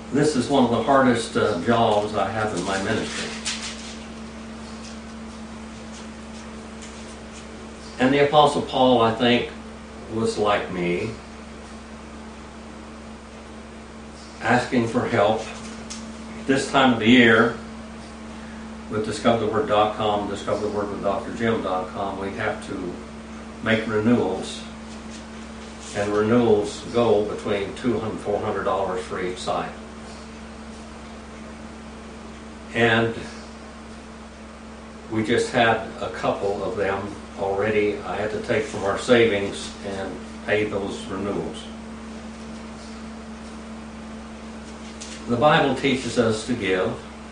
This is one of the hardest jobs I have in my ministry. And the Apostle Paul, I think, was like me, asking for help. This time of the year, with DiscoverTheWord.com, DiscoverTheWordWithDrJim.com, we have to make renewals. And renewals go between $200 and $400 for each site. And we just had a couple of them already. I had to take from our savings and pay those renewals. The Bible teaches us to give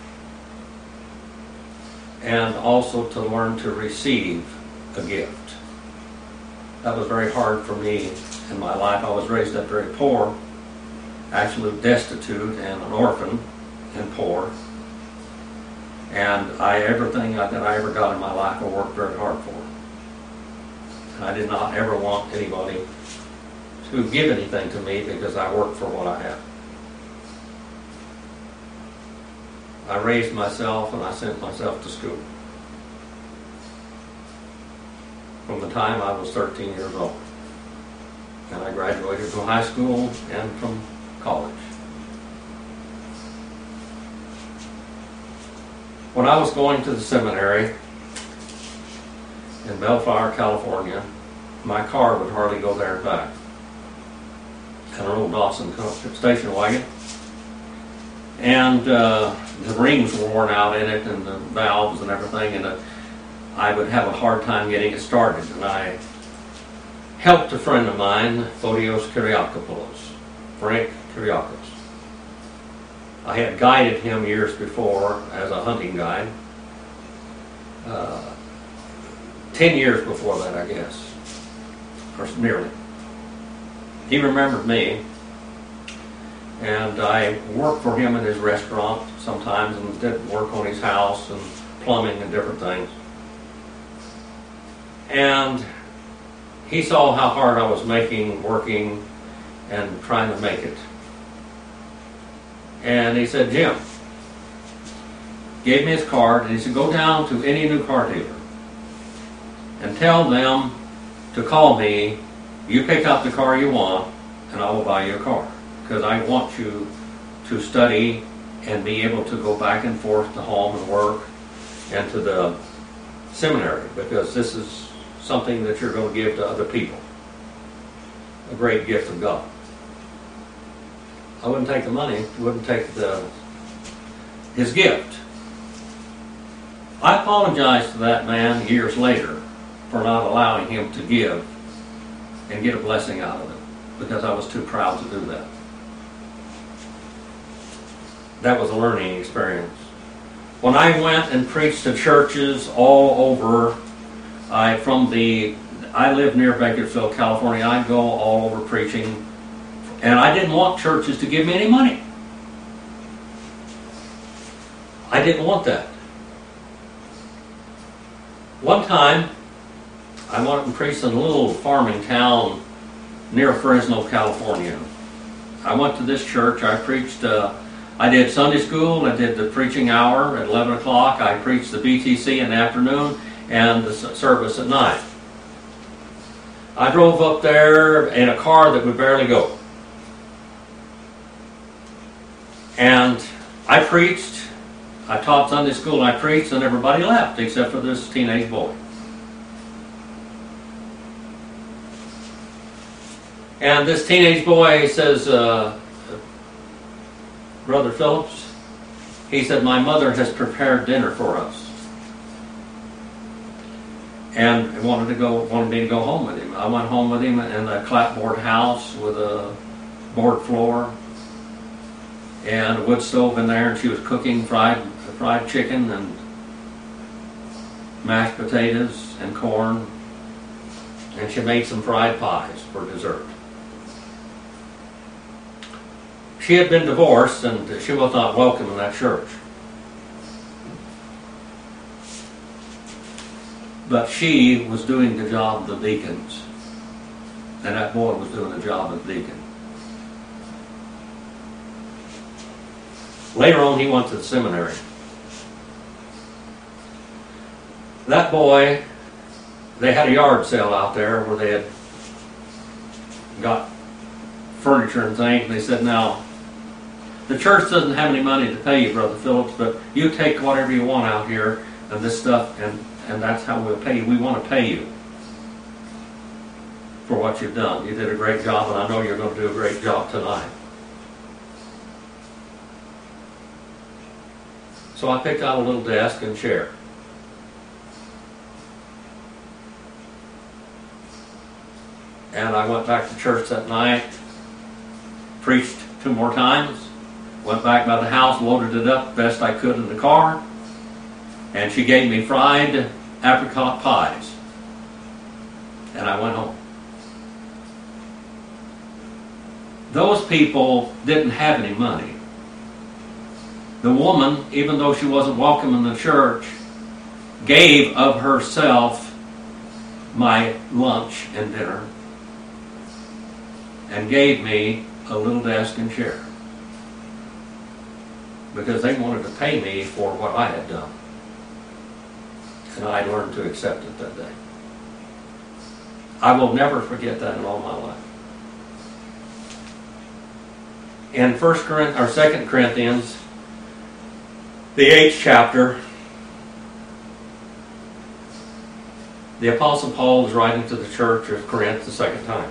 and also to learn to receive a gift. That was very hard for me in my life. I was raised up very poor, actually destitute and an orphan and poor. And everything that I ever got in my life I worked very hard for. And I did not ever want anybody to give anything to me because I worked for what I had. I raised myself and I sent myself to school. From the time I was 13 years old. And I graduated from high school and from college. When I was going to the seminary in Bellflower, California, my car would hardly go there and back. And an old Dawson station wagon. And the rings were worn out in it and the valves and everything, and I would have a hard time getting it started. And I helped a friend of mine, Photios Kyriakopoulos, Frank Kyriakos. I had guided him years before as a hunting guide. 10 years before that, I guess, or nearly. He remembered me, and I worked for him in his restaurant sometimes and did work on his house and plumbing and different things. And he saw how hard I was working and trying to make it. And he said, Jim, gave me his card, and he said, go down to any new car dealer and tell them to call me. You pick out the car you want, and I will buy you a car. Because I want you to study and be able to go back and forth to home and work and to the seminary, because this is something that you're going to give to other people. A great gift of God. I wouldn't take the money, wouldn't take his gift. I apologized to that man years later for not allowing him to give and get a blessing out of it, because I was too proud to do that. That was a learning experience. When I went and preached to churches all over, I live near Bakersfield, California. I'd go all over preaching, and I didn't want churches to give me any money. I didn't want that. One time, I went and preached in a little farming town near Fresno, California. I went to this church. I preached. I did Sunday school. I did the preaching hour at 11 o'clock. I preached the BTC in the afternoon and the service at night. I drove up there in a car that would barely go. And I preached. I taught Sunday school. I preached, and everybody left except for this teenage boy. And this teenage boy says, Brother Phillips, he said, my mother has prepared dinner for us. And wanted me to go home with him. I went home with him in a clapboard house with a board floor and a wood stove in there, and she was cooking fried chicken and mashed potatoes and corn, and she made some fried pies for dessert. She had been divorced, and she was not welcome in that church. But she was doing the job of the deacons, and that boy was doing the job of the deacon. Later on, he went to the seminary. That boy, they had a yard sale out there where they had got furniture and things, and they said, now, the church doesn't have any money to pay you, Brother Phillips, but you take whatever you want out here and this stuff, and that's how we'll pay you. We want to pay you for what you've done. You did a great job, and I know you're going to do a great job tonight. So I picked out a little desk and chair. And I went back to church that night, preached 2 more times, went back by the house, loaded it up best I could in the car, and she gave me fried apricot pies. And I went home. Those people didn't have any money. The woman, even though she wasn't welcome in the church, gave of herself my lunch and dinner and gave me a little desk and chair because they wanted to pay me for what I had done. And I learned to accept it that day. I will never forget that in all my life. In 2 Corinthians, the 8th chapter, the Apostle Paul is writing to the church of Corinth the second time.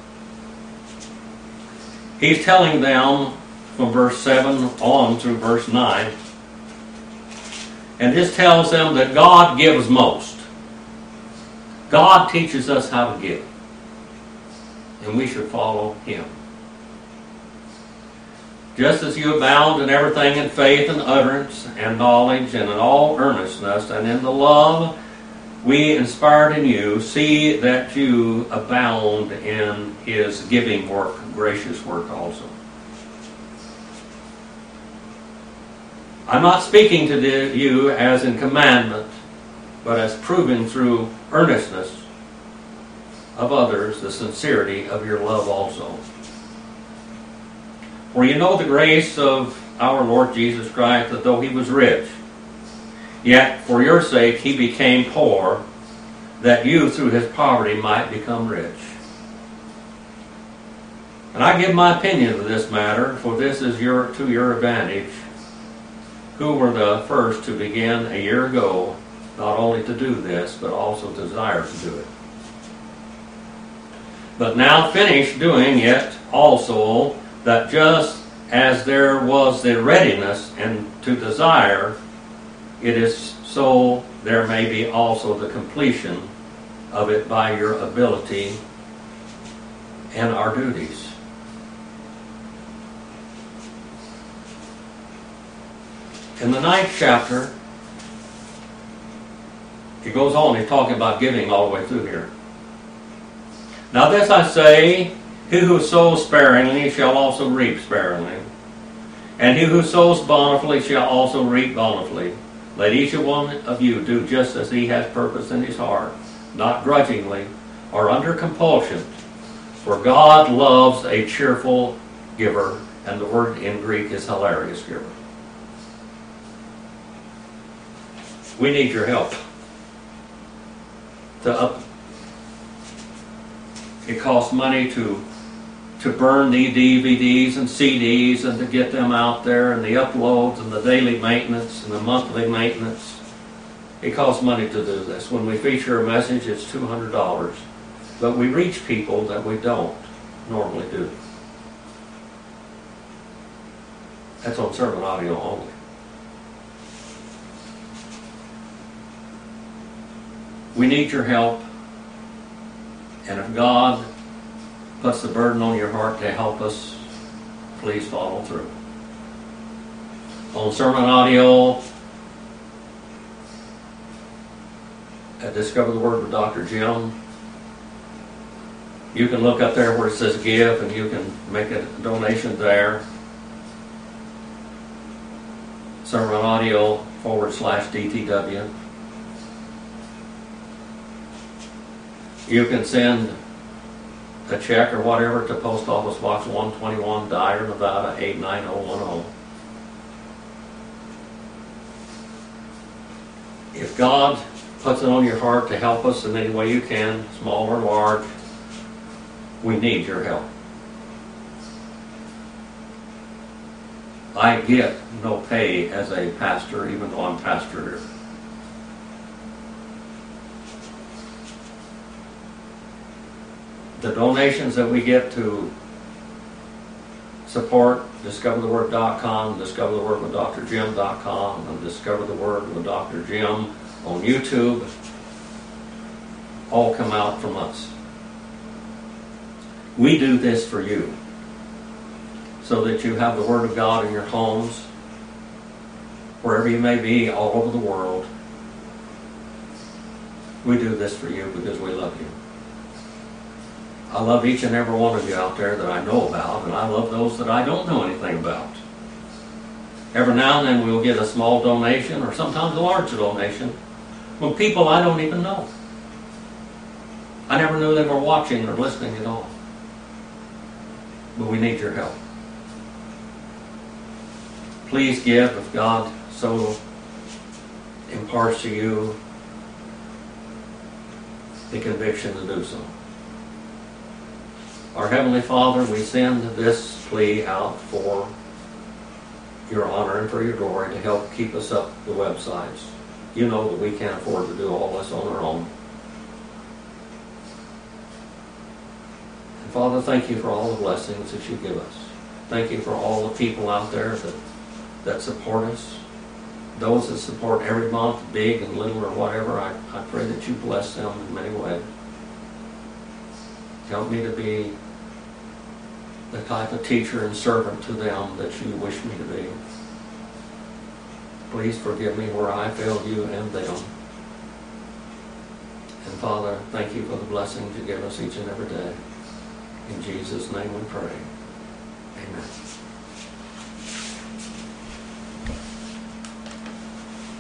He's telling them from verse 7 on through verse 9, and this tells them that God gives most. God teaches us how to give, and we should follow Him. Just as you abound in everything in faith and utterance and knowledge and in all earnestness and in the love we inspired in you, see that you abound in His giving work, gracious work also. I'm not speaking to you as in commandment, but as proving through earnestness of others the sincerity of your love also. For you know the grace of our Lord Jesus Christ, that though He was rich, yet for your sake He became poor, that you through His poverty might become rich. And I give my opinion of this matter, for this is to your advantage, who were the first to begin a year ago, not only to do this, but also desire to do it. But now finish doing it also, that just as there was the readiness and to desire, it is so there may be also the completion of it by your ability and our duties. In the 9th chapter, he goes on, he's talking about giving all the way through here. Now this I say, he who sows sparingly shall also reap sparingly, and he who sows bountifully shall also reap bountifully. Let each one of you do just as he has purpose in his heart, not grudgingly or under compulsion, for God loves a cheerful giver, and the word in Greek is hilarious giver. We need your help. It costs money to burn the DVDs and CDs and to get them out there, and the uploads and the daily maintenance and the monthly maintenance. It costs money to do this. When we feature a message, it's $200. But we reach people that we don't normally do. That's on sermon audio only. We need your help. And if God puts the burden on your heart to help us, please follow through. On sermon audio at Discover the Word with Dr. Jim, you can look up there where it says give, and you can make a donation there. Sermon audio /DTW. You can send a check or whatever to Post Office Box 121, Dyer, Nevada 89010. if God puts it on your heart to help us in any way you can, small or large, we need your help. I get no pay as a pastor, even though I'm pastor here. The donations that we get to support DiscoverTheWord.com, DiscoverTheWordWithDrJim.com, and Discover the Word with Dr. Jim on YouTube all come out from us. We do this for you, so that you have the Word of God in your homes, wherever you may be, all over the world. We do this for you because we love you. I love each and every one of you out there that I know about, and I love those that I don't know anything about. Every now and then we'll get a small donation, or sometimes a large donation, from people I don't even know. I never knew they were watching or listening at all. But we need your help. Please give if God so imparts to you the conviction to do so. Our Heavenly Father, we send this plea out for your honor and for your glory to help keep us up the websites. You know that we can't afford to do all this on our own. And Father, thank you for all the blessings that you give us. Thank you for all the people out there that support us. Those that support every month, big and little or whatever, I pray that you bless them in many ways. Help me to be the type of teacher and servant to them that you wish me to be. Please forgive me where I failed you and them. And Father, thank you for the blessings you give us each and every day. In Jesus' name we pray. Amen.